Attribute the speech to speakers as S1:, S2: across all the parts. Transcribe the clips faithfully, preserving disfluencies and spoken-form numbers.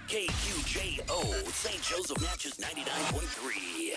S1: K Q J O, Saint Joseph Natchez ninety-nine point three.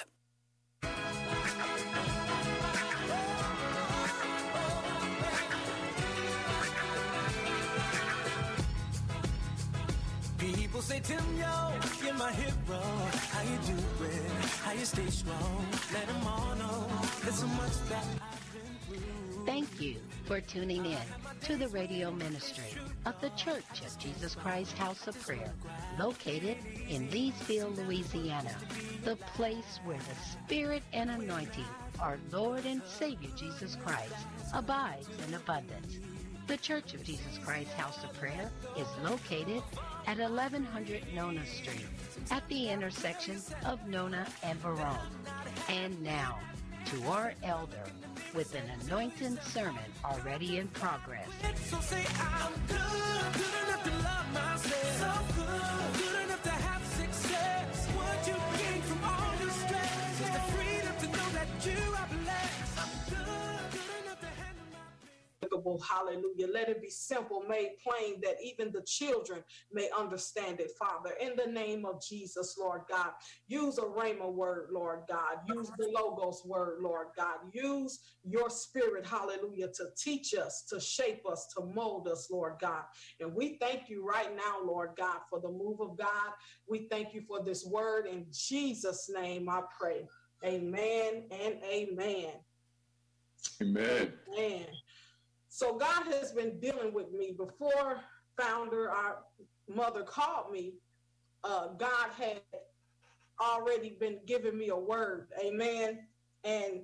S2: People say, Tim, yo, you're my hero. How you doing? How you stay strong? Let them all know there's so much that I've been through.
S3: Thank you for tuning in to the radio ministry of the Church of Jesus Christ House of Prayer, located in Leesville, Louisiana, the place where the Spirit and anointing of our Lord and Savior Jesus Christ abides in abundance. The Church of Jesus Christ House of Prayer is located at eleven hundred Nona Street, at the intersection of Nona and Verone. And now, to our elder, with an anointed sermon already in progress.
S2: So say I'm good, good enough to love myself. So good, good enough to have success. What you gain from all your stress is the freedom to know that you are blessed. I'm good, good enough to handle my
S4: Hallelujah. Let it be simple, made plain, that even the children may understand it, Father. In the name of Jesus, Lord God, use a rhema word, Lord God. Use the Logos word, Lord God. Use your Spirit, hallelujah, to teach us, to shape us, to mold us, Lord God. And we thank you right now, Lord God, for the move of God. We thank you for this word. In Jesus' name I pray. Amen and amen.
S5: Amen.
S4: Amen. So God has been dealing with me. Before Founder, our mother, called me, uh, God had already been giving me a word. Amen. And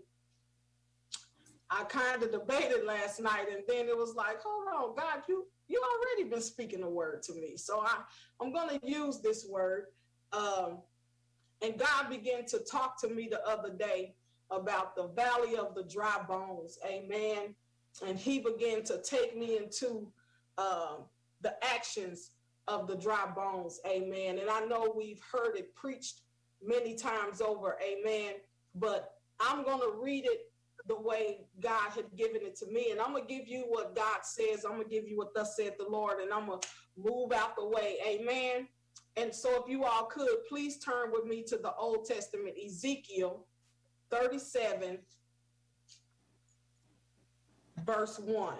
S4: I kind of debated last night, and then it was like, hold on, God, you you already been speaking a word to me. So I, I'm going to use this word. Um, and God began to talk to me the other day about the valley of the dry bones. Amen. And he began to take me into um, the actions of the dry bones. Amen. And I know we've heard it preached many times over. Amen. But I'm going to read it the way God had given it to me. And I'm going to give you what God says. I'm going to give you what thus saith the Lord. And I'm going to move out the way. Amen. And so if you all could, please turn with me to the Old Testament, Ezekiel thirty-seven, verse one.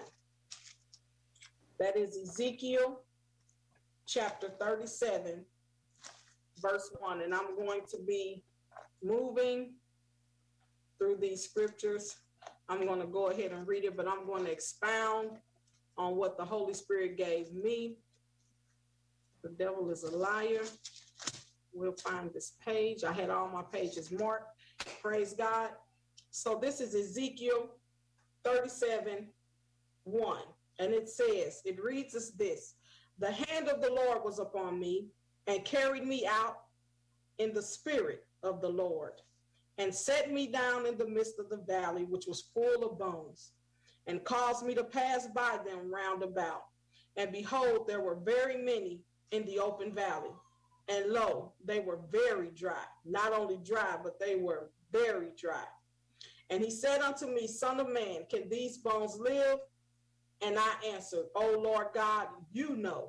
S4: That is Ezekiel chapter thirty-seven, verse one. And I'm going to be moving through these scriptures. I'm going to go ahead and read it, but I'm going to expound on what the Holy Spirit gave me. The devil is a liar. We'll find this page. I had all my pages marked. Praise God. So this is Ezekiel thirty-seven, one. And it says, it reads as this: the hand of the Lord was upon me and carried me out in the spirit of the Lord and set me down in the midst of the valley, which was full of bones, and caused me to pass by them round about. And behold, there were very many in the open valley. And lo, they were very dry. Not only dry, but they were very dry. And he said unto me, Son of man, can these bones live? And I answered, O Lord God, you know.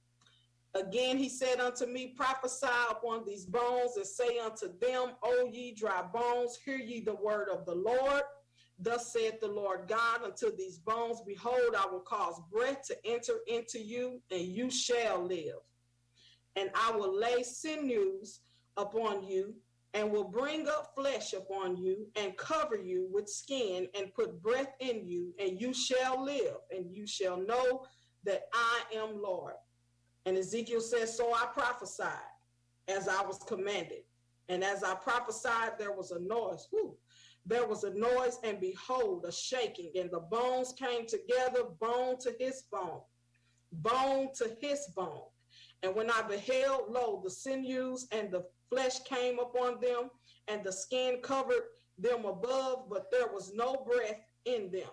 S4: Again he said unto me, prophesy upon these bones, and say unto them, O ye dry bones, hear ye the word of the Lord. Thus saith the Lord God unto these bones, behold, I will cause breath to enter into you, and you shall live. And I will lay sinews upon you, and will bring up flesh upon you, and cover you with skin, and put breath in you, and you shall live, and you shall know that I am Lord. And Ezekiel says, so I prophesied as I was commanded. And as I prophesied, there was a noise. Whew. There was a noise, and behold, a shaking, and the bones came together, bone to his bone, bone to his bone. And when I beheld, lo, the sinews and the flesh came upon them, and the skin covered them above, but there was no breath in them.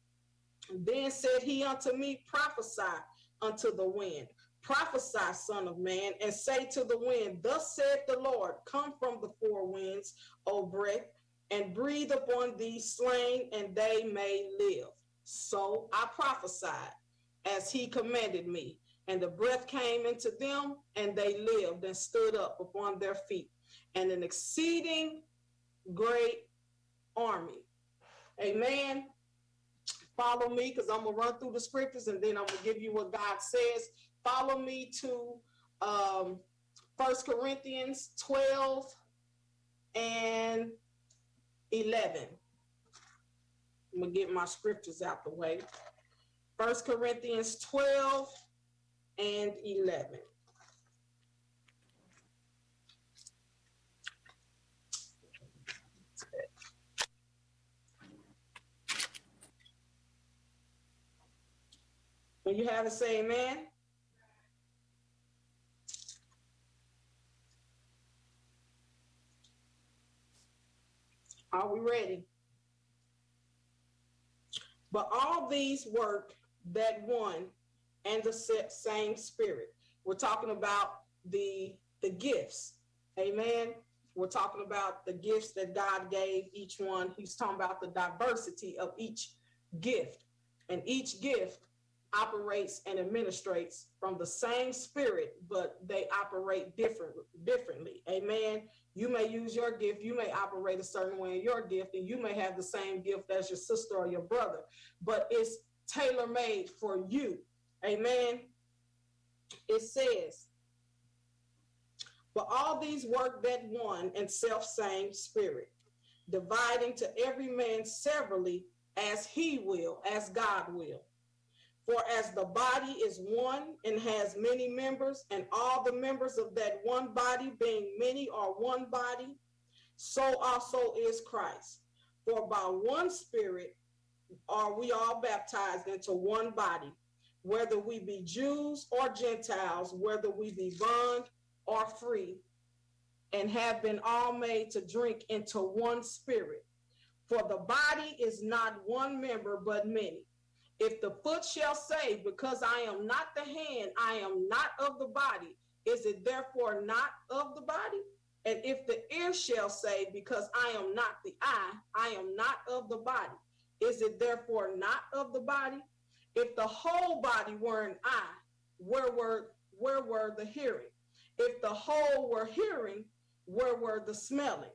S4: And then said he unto me, prophesy unto the wind. Prophesy, son of man, and say to the wind, thus saith the Lord, come from the four winds, O breath, and breathe upon these slain, and they may live. So I prophesied as he commanded me. And the breath came into them, and they lived and stood up upon their feet, and an exceeding great army. Amen. Follow me, because I'm going to run through the scriptures, and then I'm going to give you what God says. Follow me to um, First Corinthians twelve and eleven. I'm going to get my scriptures out the way. First Corinthians twelve and eleven. When you have it, say amen. Are we ready? But all these work that one and the same Spirit. We're talking about the, the gifts. Amen. We're talking about the gifts that God gave each one. He's talking about the diversity of each gift. And each gift operates and administrates from the same Spirit, but they operate different, differently. Amen. You may use your gift. You may operate a certain way in your gift, and you may have the same gift as your sister or your brother, but it's tailor-made for you. Amen. It says, but all these work that one and self-same Spirit, dividing to every man severally as he will, as God will. For as the body is one and has many members, and all the members of that one body being many are one body, so also is Christ. For by one Spirit are we all baptized into one body, whether we be Jews or Gentiles, whether we be bond or free, and have been all made to drink into one Spirit. For the body is not one member, but many. If the foot shall say, because I am not the hand, I am not of the body, is it therefore not of the body? And if the ear shall say, because I am not the eye, I am not of the body, is it therefore not of the body? If the whole body were an eye, where were, where were the hearing? If the whole were hearing, where were the smelling?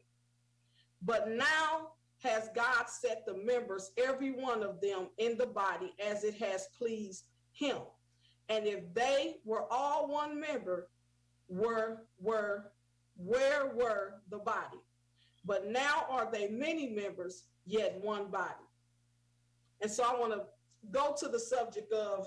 S4: But now has God set the members, every one of them, in the body as it has pleased him. And if they were all one member, were, were, where were the body? But now are they many members, yet one body. And so I want to go to the subject of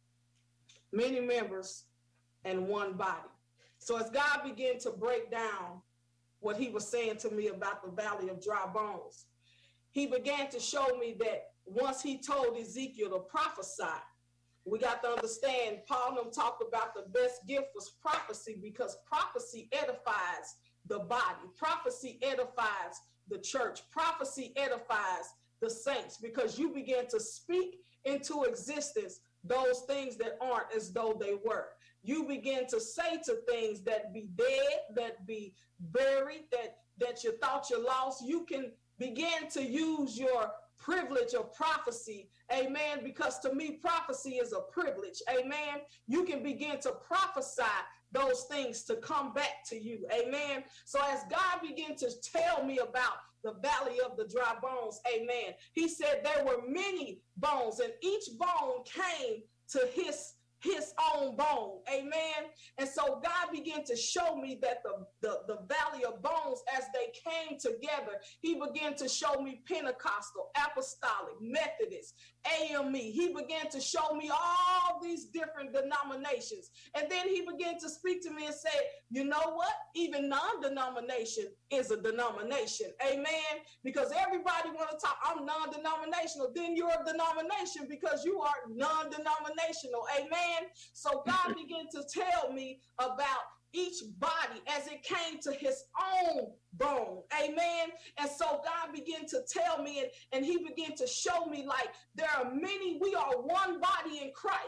S4: many members and one body. So as God began to break down what he was saying to me about the valley of dry bones, he began to show me that once he told Ezekiel to prophesy, we got to understand, Paul and them talked about the best gift was prophecy, because prophecy edifies the body. Prophecy edifies the church. Prophecy edifies the saints, because you begin to speak into existence those things that aren't as though they were. You begin to say to things that be dead, that be buried, that, that you thought you lost. You can begin to use your privilege of prophecy, amen, because to me, prophecy is a privilege, amen. You can begin to prophesy those things to come back to you, amen. So as God began to tell me about the valley of the dry bones, amen, he said there were many bones, and each bone came to his his own bone, amen. And so God began to show me that the, the, the valley of bones, as they came together, he began to show me Pentecostal, Apostolic, Methodist, A M E. He began to show me all these different denominations. And then he began to speak to me and say, you know what? Even non-denomination is a denomination, amen. Because everybody want to talk, I'm non-denominational. Then you're a denomination because you are non-denominational, amen. So God began to tell me about each body as it came to his own bone, amen. And so God began to tell me, and, and he began to show me, like, there are many, we are one body in Christ,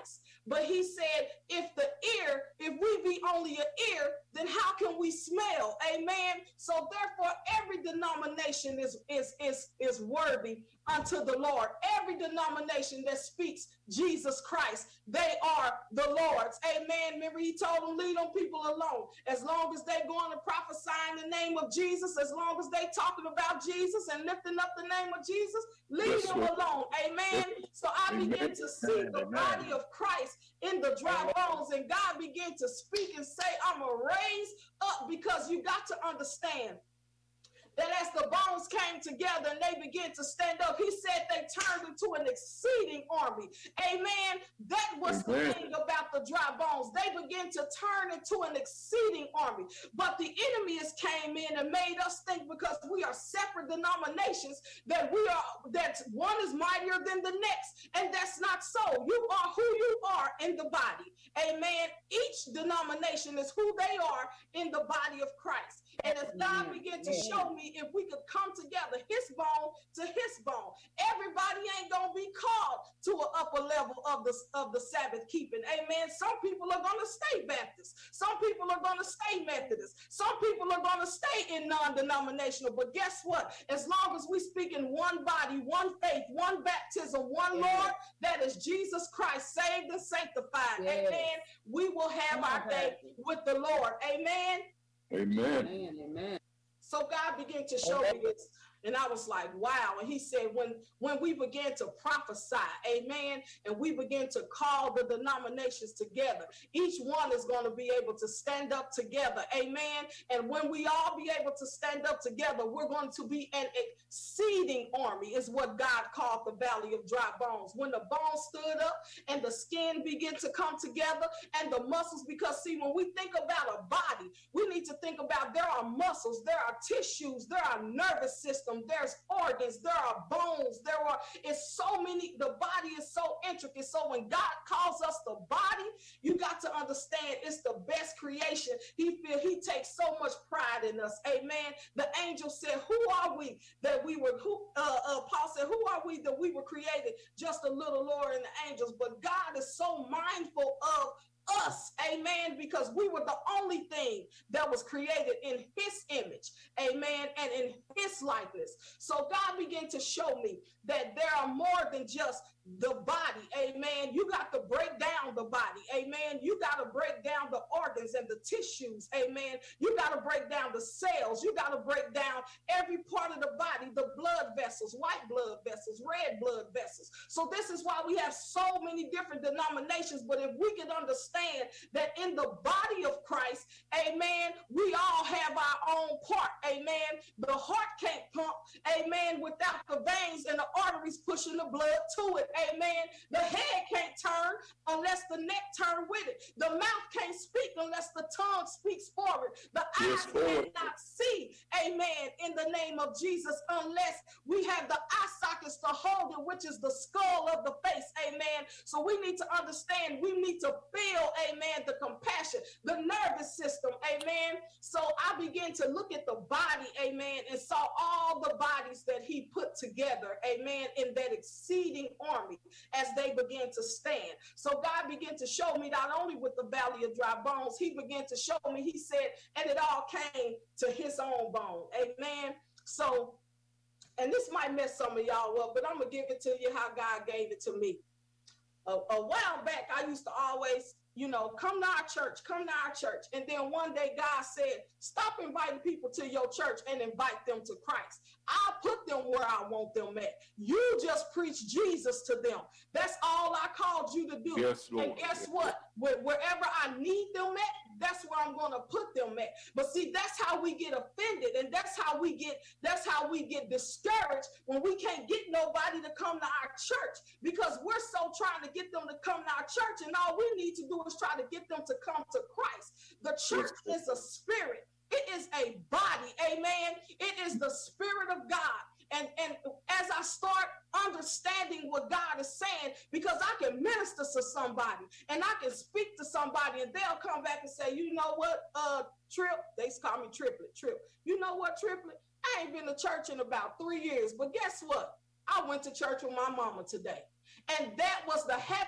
S4: But he said, if the ear, if we be only an ear, then how can we smell? Amen. So therefore, every denomination is, is, is, is worthy unto the Lord. Every denomination that speaks Jesus Christ, they are the Lord's. Amen. Remember, he told them, leave them people alone. As long as they going to prophesy in the name of Jesus, as long as they talking about Jesus and lifting up the name of Jesus, leave
S5: Yes,
S4: them
S5: Lord.
S4: alone. Amen. So I
S5: Amen.
S4: begin to see the
S5: Amen.
S4: body of Christ in the dry bones, and God began to speak and say, I'm going to raise up, because you got to understand that as the bones came together and they began to stand up, he said they turned into an exceeding army. Amen. That was
S5: Amen.
S4: the thing about the dry bones. They began to turn into an exceeding army. But the enemy has came in and made us think, because we are separate denominations, that we are, that one is mightier than the next. And that's not so. You are who you are in the body. Amen. Each denomination is who they are in the body of Christ. And as God began to show me, if we could come together, his bone to his bone, everybody ain't gonna be called to an upper level of the of the Sabbath keeping. Amen. Some people are gonna stay Baptist. Some people are gonna stay Methodist. Some people are gonna stay in non-denominational. But guess what? As long as we speak in one body, one faith, one baptism, one
S6: Yes.
S4: Lord, that is Jesus Christ, saved and sanctified.
S6: Yes.
S4: Amen. We will have
S6: Come
S4: our
S6: on,
S4: day
S6: Pastor.
S4: with the Lord. Amen.
S5: Amen.
S6: Amen. Amen.
S4: So God began to show me this, and I was like, wow. And he said, when when we began to prophesy, amen, and we began to call the denominations together, each one is going to be able to stand up together, amen. And when we all be able to stand up together, we're going to be an exceeding army, is what God called the valley of dry bones. When the bones stood up and the skin began to come together and the muscles, because see, when we think about a body, we need to think about there are muscles, there are tissues, there are nervous system, there's organs, there are bones, there are, it's so many, the body is so intricate. So when God calls us the body, you got to understand it's the best creation. He feel he takes so much pride in us. Amen. The angel said, who are we that we were, who uh, uh Paul said, who are we that we were created just a little lower than the angels? But God is so mindful of us, amen, because we were the only thing that was created in his image, amen, and in his likeness. So God began to show me that there are more than just the body, amen. You got to break down the body, amen. You got to break down the organs and the tissues, amen. You got to break down the cells. You got to break down every part of the body, the blood vessels, white blood vessels, red blood vessels. So this is why we have so many different denominations. But if we can understand that in the body of Christ, amen, we all have our own part, amen. The heart can't pump, amen, without the veins and the arteries pushing the blood to it, amen. The head can't turn unless the neck turn with it. The mouth can't speak unless the tongue speaks forward. The
S5: Yes,
S4: eyes
S5: Lord.
S4: cannot see, amen, in the name of Jesus, unless we have the eye sockets to hold it, which is the skull of the face, amen. So we need to understand, we need to feel, amen, the compassion, the nervous system, amen. So I began to look at the body, amen, and saw all the bodies that he put together, amen, in that exceeding army as they began to stand. So God began to show me, not only with the valley of dry bones, he began to show me, he said, and it all came to his own bone, amen. So, and this might mess some of y'all up, but I'm going to give it to you how God gave it to me. A, a while back, I used to always, you know, come to our church, come to our church. And then one day God said, stop inviting people to your church and invite them to Christ. I'll put them where I want them at. You just preach Jesus to them. That's all I called you to do.
S5: Yes, Lord.
S4: And guess
S5: Yes.
S4: what? Where, wherever I need them at, that's where I'm going to put them at. But see, that's how we get offended. And that's how we get, that's how we get discouraged when we can't get nobody to come to our church, because we're so trying to get them to come to our church. And all we need to do is try to get them to come to Christ. The church
S5: Yes.
S4: is a spirit. It is a body. Amen. It is the Spirit of God. And, and as I start understanding what God is saying, because I can minister to somebody and I can speak to somebody and they'll come back and say, you know what, uh, Trip, they call me Triplet, Trip. You know what, Triplet? I ain't been to church in about three years, but guess what? I went to church with my mama today. And that was the happiest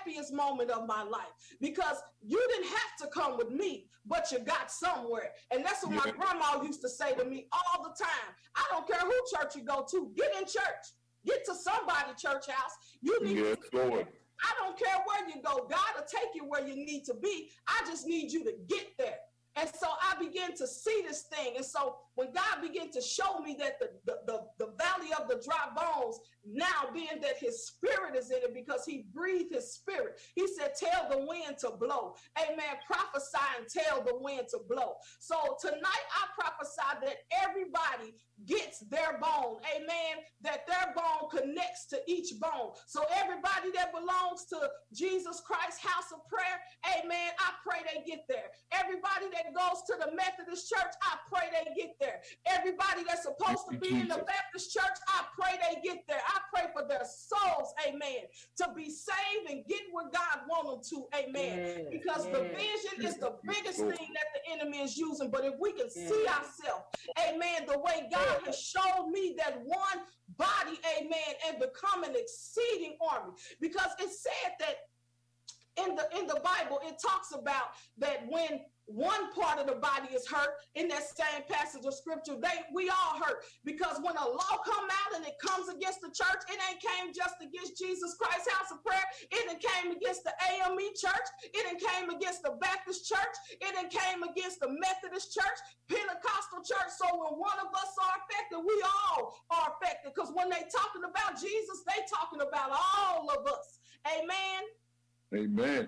S4: happiest moment of my life because you didn't have to come with me, but you got somewhere. And that's what my grandma used to say to me all the time. I don't care who church you go to, get in church. Get to somebody church house. You need
S5: yes,
S4: to
S5: Lord.
S4: I don't care where you go. God will take you where you need to be. I just need you to get there. And so I began to see this thing. And so when God began to show me that the, the, the, the valley of the dry bones, now being that his spirit is in it because he breathed his spirit, he said, tell the wind to blow. Amen. Prophesy and tell the wind to blow. So tonight I prophesy that everybody gets their bone. Amen. That their bone connects to each bone. So everybody that belongs to Jesus Christ House of Prayer, amen, I pray they get there. Everybody that goes to the Methodist Church, I pray they get there. Everybody that's supposed to be in the Baptist Church, I pray they get there. I pray for their souls, amen, to be saved and get where God wants them to, amen. Yes, because yes. the vision is the biggest thing that the enemy is using. But if we can yes. see ourselves, amen, the way God has showed me that one body, amen, and become an exceeding army. Because it said that in the in the Bible, it talks about that when one part of the body is hurt, in that same passage of scripture, they we all hurt. Because when a law come out and it comes against the church, it ain't came just against Jesus Christ House of Prayer. It ain't came against the A M E church. It ain't came against the Baptist church. It ain't came against the Methodist church, Pentecostal church. So when one of us are affected, we all are affected. Because when they talking about Jesus, they talking about all of us. Amen.
S5: Amen.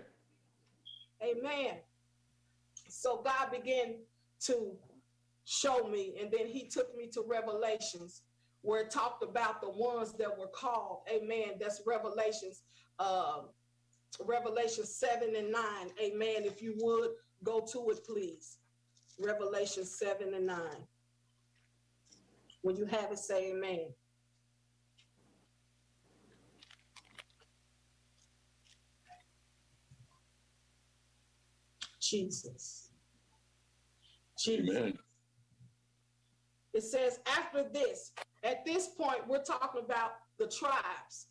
S4: Amen. So God began to show me, and then he took me to Revelations, where it talked about the ones that were called. Amen. That's Revelations, uh, Revelation seven and nine. Amen. If you would go to it, please. Revelation seven and nine. When you have it, say amen. Jesus. Jesus. Amen. It says after this, at this point, we're talking about the tribes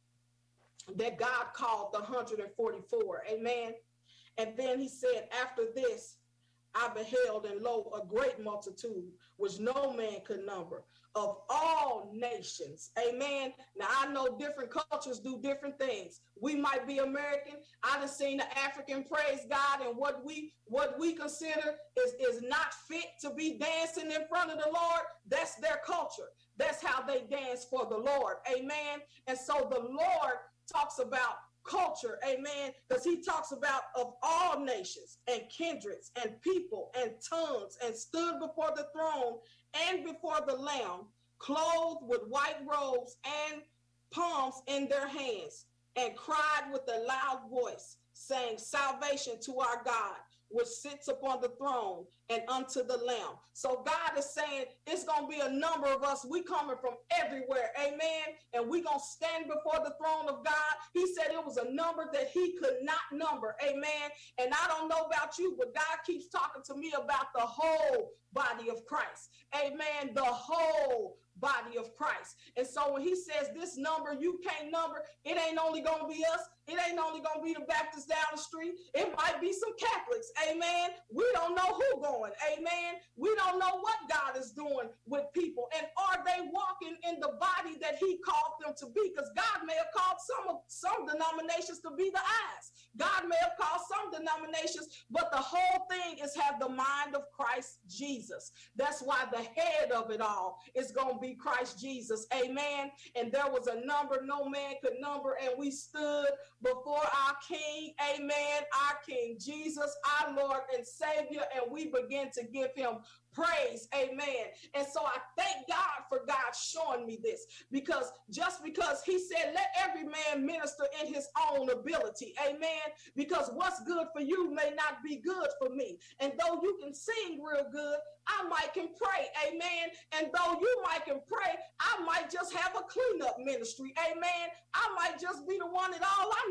S4: that God called the one hundred forty-four. Amen. And then he said, after this, I beheld, and lo, a great multitude, which no man could number, of all nations. Amen. Now, I know different cultures do different things. We might be American. I done seen the African, praise God, and what we what we consider is, is not fit to be dancing in front of the Lord. That's their culture. That's how they dance for the Lord. Amen. And so the Lord talks about culture, amen, because he talks about of all nations and kindreds and people and tongues, and stood before the throne and before the Lamb, clothed with white robes and palms in their hands, and cried with a loud voice, saying, salvation to our God, which sits upon the throne and unto the Lamb. So God is saying it's going to be a number of us. We coming from everywhere. Amen. And we going to stand before the throne of God. He said it was a number that he could not number. Amen. And I don't know about you, but God keeps talking to me about the whole body of Christ. Amen. The whole body of Christ. And so when he says this number you can't number, it ain't only going to be us. It ain't only going to be the Baptists down the street. It might be some Catholics. Amen. We don't know who going. Amen. We don't know what God is doing with people. And are they walking in the body that he called them to be? Because God may have called some of some denominations to be the eyes. God may have called some denominations, but the whole thing is have the mind of Christ Jesus. That's why the head of it all is going to be Christ Jesus. Amen. And there was a number no man could number, and we stood before our King. Amen. Our King Jesus, our Lord and Savior, and we begin to give him praise. Amen. And so I thank God for God showing me this, because just because he said, let every man minister in his own ability. Amen. Because what's good for you may not be good for me. And though you can sing real good, I might can pray. Amen. And though you might can pray, I might just have a cleanup ministry. Amen. I might just be the one that all I need to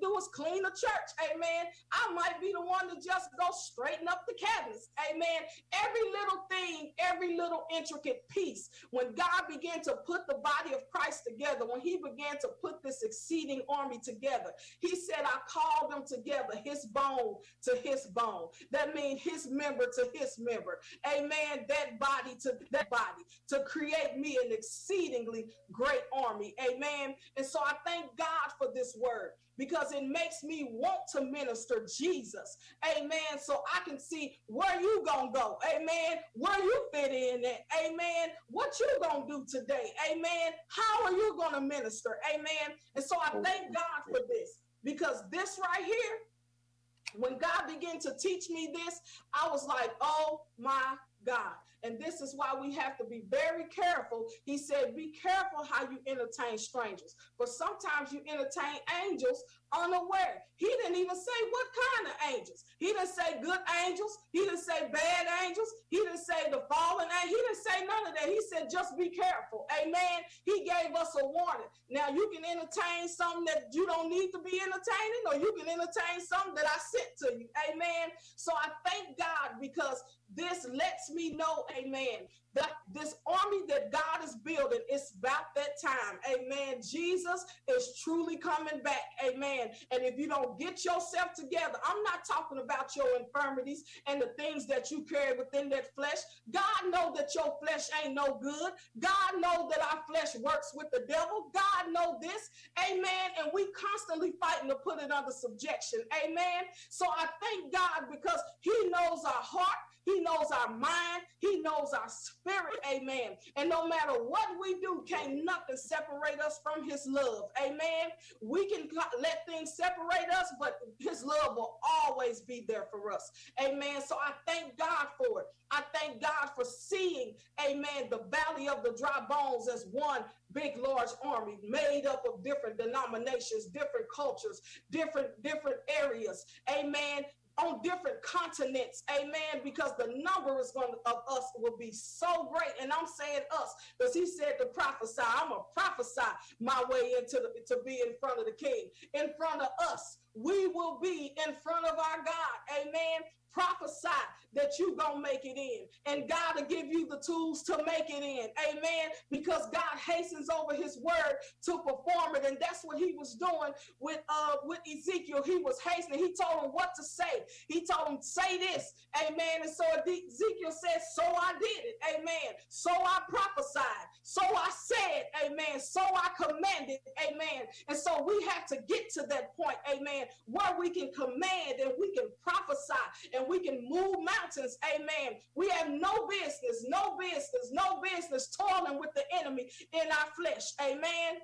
S4: do is clean the church. Amen. I might be the one to just go straighten up the cabinets. Amen. Every little thing, every little intricate piece, when God began to put the body of Christ together, when he began to put this exceeding army together, he said, I called them together, his bone to his bone. That means his member to his member. Amen. That body to that body to create me an exceedingly great army. Amen. And so I thank God for this word, because it makes me want to minister Jesus. Amen. So I can see where you gonna go. Amen. Where you fit in at. Amen. What you gonna do today. Amen. How are you gonna minister? Amen. And so I thank God for this, because this right here, when God began to teach me this, I was like, oh my God. And this is why we have to be very careful. He said, be careful how you entertain strangers. For sometimes you entertain angels unaware. He didn't even say what kind of angels. He didn't say good angels. He didn't say bad angels. He didn't say the fallen angels. He didn't say none of that. He said, just be careful. Amen. He gave us a warning. Now you can entertain something that you don't need to be entertaining, or you can entertain something that I sent to you. Amen. So I thank God, because this lets me know, amen, that this army that God is building, it's about that time. Amen. Jesus is truly coming back. Amen. And if you don't get yourself together, I'm not talking about your infirmities and the things that you carry within that flesh. God knows that your flesh ain't no good. God knows that our flesh works with the devil. God knows this. Amen. And we constantly fighting to put it under subjection. Amen. So I thank God, because he knows our heart. He knows our mind. He knows our spirit. Amen. And no matter what we do, can't nothing separate us from his love. Amen. We can let things separate us, but his love will always be there for us. Amen. So I thank God for it. I thank God for seeing, amen, the valley of the dry bones as one big, large army made up of different denominations, different cultures, different, different areas. Amen. On different continents, amen, because the number is going to, of us will be so great. And I'm saying us, because he said to prophesy. I'm going to prophesy my way into the, to be in front of the king. In front of us, we will be in front of our God, amen. Prophesy that you gonna make it in, and God will give you the tools to make it in. Amen. Because God hastens over his word to perform it. And that's what he was doing with uh with Ezekiel. He was hastening. He told him what to say. He told him, say this. Amen. And so Ezekiel said, so I did it. Amen. So I prophesied. So I said, amen. So I commanded. Amen. And so we have to get to that point, amen, where we can command and we can prophesy and we can move mountains. Amen. We have no business, no business, no business toiling with the enemy in our flesh. Amen.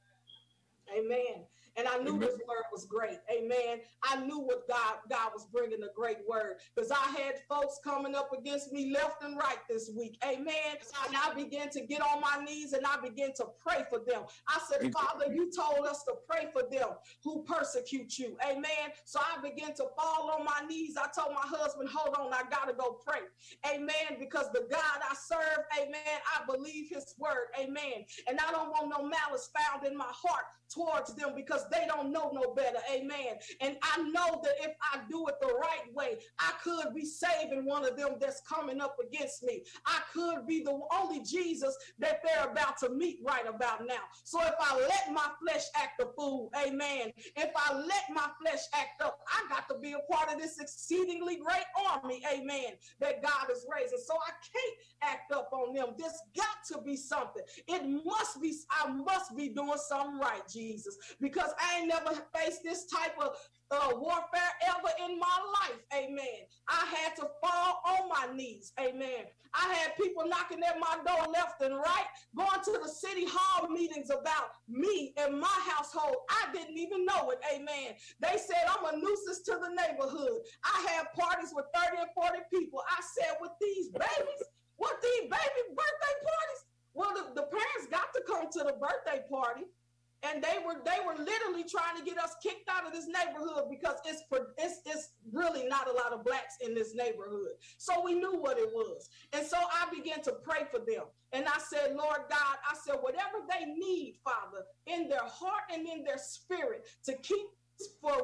S4: Amen. And I knew this word was great. Amen. I knew what God, God was bringing, a great word, because I had folks coming up against me left and right this week. Amen. And I began to get on my knees and I began to pray for them. I said, Father, you told us to pray for them who persecute you. Amen. So I began to fall on my knees. I told my husband, hold on, I got to go pray. Amen. Because the God I serve, amen, I believe his word. Amen. And I don't want no malice found in my heart towards them, because they don't know no better. Amen. And I know that if I do it the right way, I could be saving one of them that's coming up against me. I could be the only Jesus that they're about to meet right about now. So if I let my flesh act a fool, amen, if I let my flesh act up, I got to be a part of this exceedingly great army, amen, that God is raising. So I can't act up on them. There's got to be something. It must be, I must be doing something right, Jesus, because I ain't never faced this type of uh, warfare ever in my life. Amen. I had to fall on my knees. Amen. I had people knocking at my door left and right, going to the city hall meetings about me and my household. I didn't even know it. Amen. They said I'm a nuisance to the neighborhood. I had parties with thirty and forty people. I said, with these babies, what these baby birthday parties? Well, the, the parents got to come to the birthday party. And they were they were literally trying to get us kicked out of this neighborhood, because it's, it's, it's really not a lot of blacks in this neighborhood. So we knew what it was. And so I began to pray for them. And I said, Lord God, I said, whatever they need, Father, in their heart and in their spirit to keep for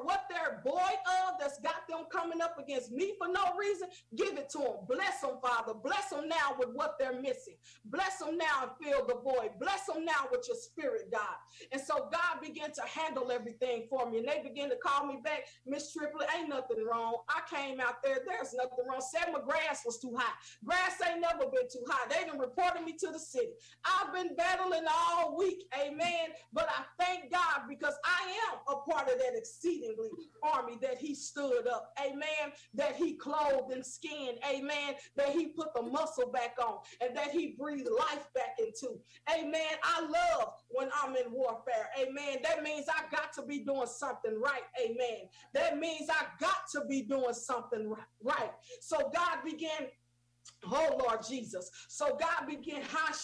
S4: coming up against me for no reason, give it to them. Bless them, Father. Bless them now with what they're missing. Bless them now and fill the void. Bless them now with your spirit, God. And so God began to handle everything for me. And they began to call me back, Miss Triplett, ain't nothing wrong. I came out there, there's nothing wrong. Said my grass was too high. Grass ain't never been too high. They done reported me to the city. I've been battling all week, amen. But I thank God because I am a part of that exceedingly army that he stood up, amen, that he clothed and skinned, amen, that he put the muscle back on and that he breathed life back into. Amen. I love when I'm in warfare. Amen. That means I got to be doing something right. Amen. That means I got to be doing something right. So God began. Oh, Lord Jesus. So God began,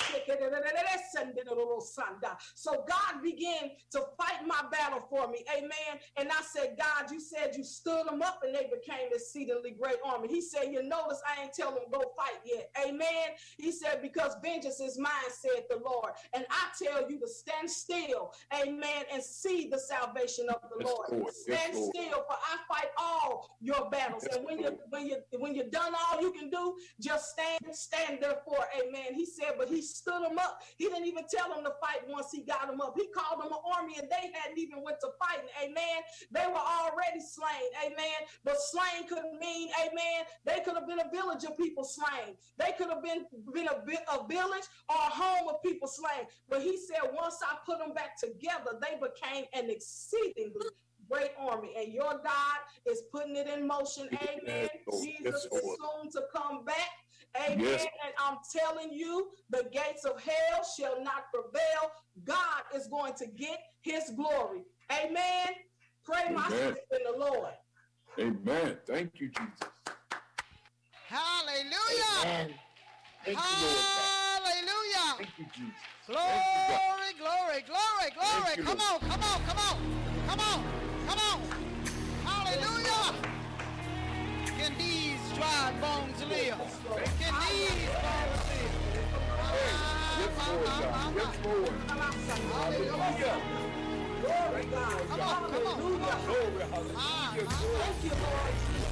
S4: so God began to fight my battle for me. Amen. And I said, God, you said you stood them up and they became exceedingly great army. He said, you notice I ain't tell them go fight yet. Amen. He said, because vengeance is mine, said the Lord. And I tell you to stand still. Amen. And see the salvation of the
S5: Yes,
S4: Lord.
S5: Lord.
S4: Stand
S5: Yes,
S4: still, for I fight all your battles.
S5: Yes,
S4: and when you
S5: Lord.
S4: when you when you're done all you can do, just stand, stand therefore, amen. He said, but he stood them up. He didn't even tell them to fight once he got them up. He called them an army and they hadn't even went to fighting, amen. They were already slain, amen. But slain couldn't mean, amen. They could have been a village of people slain. They could have been, been a, a village or a home of people slain. But he said, once I put them back together, they became an exceedingly great army, and your God is putting it in motion. Amen.
S5: Yes, Lord.
S4: Jesus
S5: Yes,
S4: is
S5: Lord.
S4: soon to come back. Amen.
S5: Yes.
S4: And I'm telling you, the gates of hell shall not prevail. God is going to get his glory. Amen. Pray my
S5: Amen.
S4: strength in the Lord.
S5: Amen. Thank you, Jesus.
S6: Hallelujah.
S5: Amen. Thank you, Lord.
S6: Hallelujah.
S5: Thank you, Jesus.
S6: Glory,
S5: Thank you, God.
S6: glory, glory, glory.
S5: Thank you,
S6: Come
S5: Lord.
S6: on, come on, come on. Come on, come on. Hallelujah. Can these dry bones live? Can these bones live?
S5: Yes, Lord God. Yes, Lord. Hallelujah.
S4: Glory, God.
S6: Come on, come on, come on.
S5: Glory, hallelujah.
S6: Ah,
S5: Glory.
S4: Thank you, Lord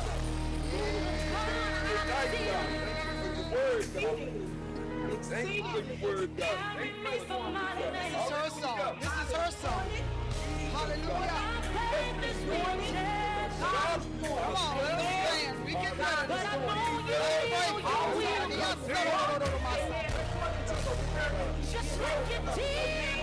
S5: Thank you, God. Thank you for your word, God.
S4: Jesus.
S5: Thank you for your word, God. Thank you for your word, God.
S6: This is her song. This is her song. Hallelujah. Come on, let us stand. We can do it. Let's break.
S2: Just like you did,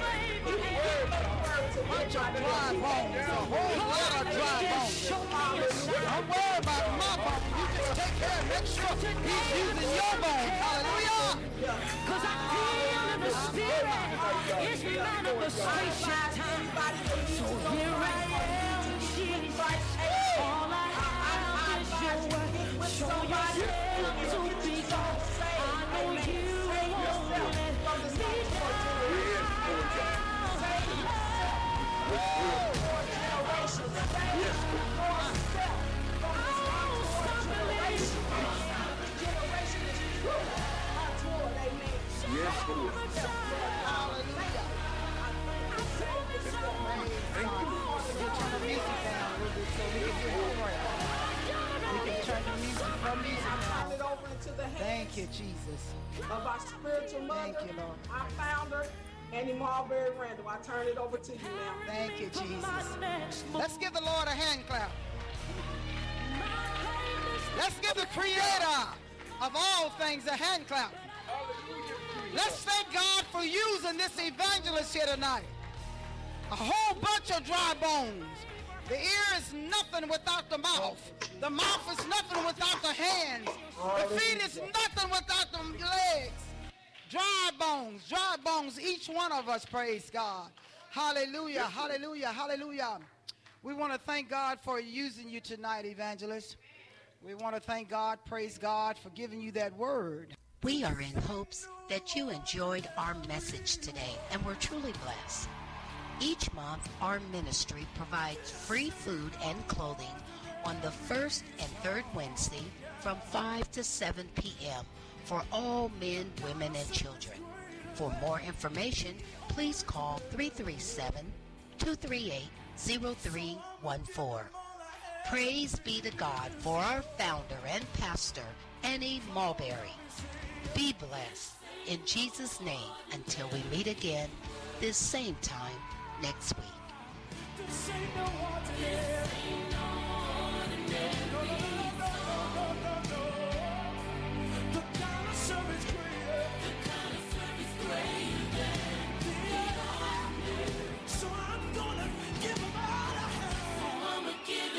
S6: Bunch of dry bones. A whole lot of dry bones. Don't worry about my bones. You just take care and make sure he's using your bones. Hallelujah.
S2: cause I feel in the spirit, it's manifestation time. So here I am, Jesus. All I have is your word. Show yourself to be God. I know you won't let me down.
S5: Yes, Lord.
S6: Hallelujah.
S5: Thank you, Lord.
S6: We'll turn the music down a little bit so we can hear the prayer. We can turn the music from music
S4: Turn it
S6: down.
S4: over into the hands
S6: Thank you, Jesus.
S4: of our spiritual mother,
S6: Thank you, Lord.
S4: our founder, Annie Marbury Randall. I turn it over to you now.
S6: Thank you, Jesus. Let's give the Lord a hand clap. Let's give the creator of all things a hand clap. Let's thank God for using this evangelist here tonight. A whole bunch of dry bones. The ear is nothing without the mouth. The mouth is nothing without the hands. The feet is nothing without the legs. Dry bones, dry bones, each one of us, praise God. Hallelujah, hallelujah, hallelujah. We want to thank God for using you tonight, evangelist. We want to thank God, praise God, for giving you that word.
S3: We are in hopes that you enjoyed our message today and were truly blessed. Each month, our ministry provides free food and clothing on the first and third Wednesday from five to seven p.m. for all men, women, and children. For more information, please call three three seven, two three eight, zero three one four. Praise be to God for our founder and pastor, Annie Mulberry. Be blessed in Jesus' name until we meet again this same time next week.
S2: This ain't no ordinary.